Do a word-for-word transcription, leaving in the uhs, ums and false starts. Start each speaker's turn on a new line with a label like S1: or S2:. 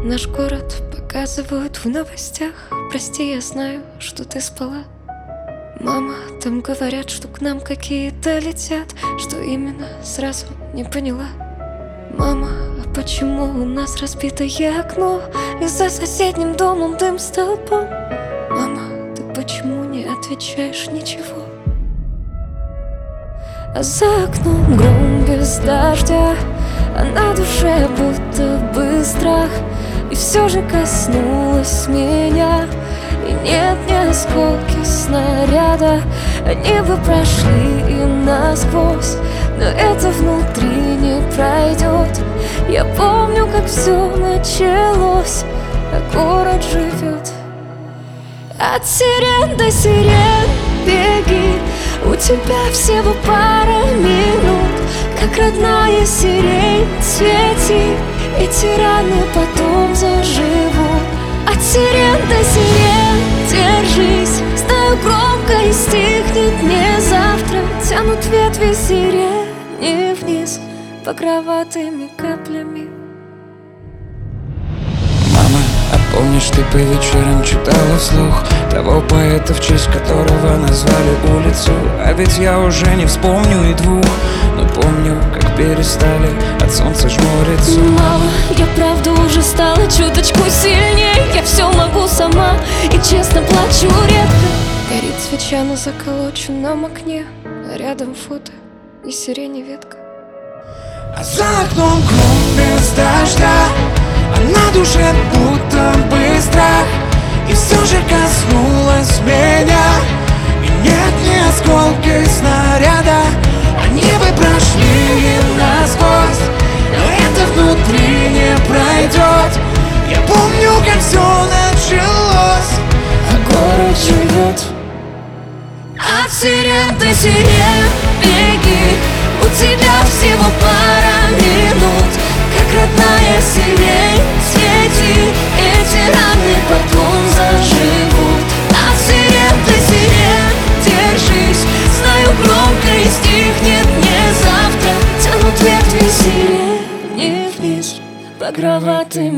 S1: Наш город показывают в новостях. Прости, я знаю, что ты спала. Мама, там говорят, что к нам какие-то летят. Что именно, сразу не поняла. Мама, а почему у нас разбитое окно? И за соседним домом дым столбом. Мама, ты почему не отвечаешь ничего? А за окном гром без дождя, а на душе будто бы страх. И все же коснулась меня. И нет ни осколки снаряда. Они бы прошли и насквозь, но это внутри не пройдет. Я помню, как все началось, а город живет. От сирен до сирен беги, у тебя всего пара минут. Как родная сирень свети, эти раны потом заживут. От сирен до сирен держись, знаю, громко и стихнет не завтра. Тянут ветви сирени вниз багроватыми каплями.
S2: Мама, а помнишь, ты по вечерам читала вслух того поэта, в честь которого назвали улицу? А ведь я уже не вспомню и двух, но помню, как перестали от солнца жмуриться.
S1: Мама, я правда уже стала чуточку сильнее. Я все могу сама и честно плачу редко. Горит свеча на заколоченном окне, а рядом фото и сирени ветка.
S2: А за окном гром без дождя, а на душе будто бы страх. И все же коснулась меня. И нет ни осколки снаряда. Они бы прошли насквозь, но это внутри не пройдет. Я помню, как все началось, а город живет.
S1: От сирен до сирен беги, у тебя всего пара минут. Как родная сирень свети, эти раны потом заживут. От сирен до сирен держись, знаю, громко и стихнет не завтра. Тянут ветви сирени вниз багроватыми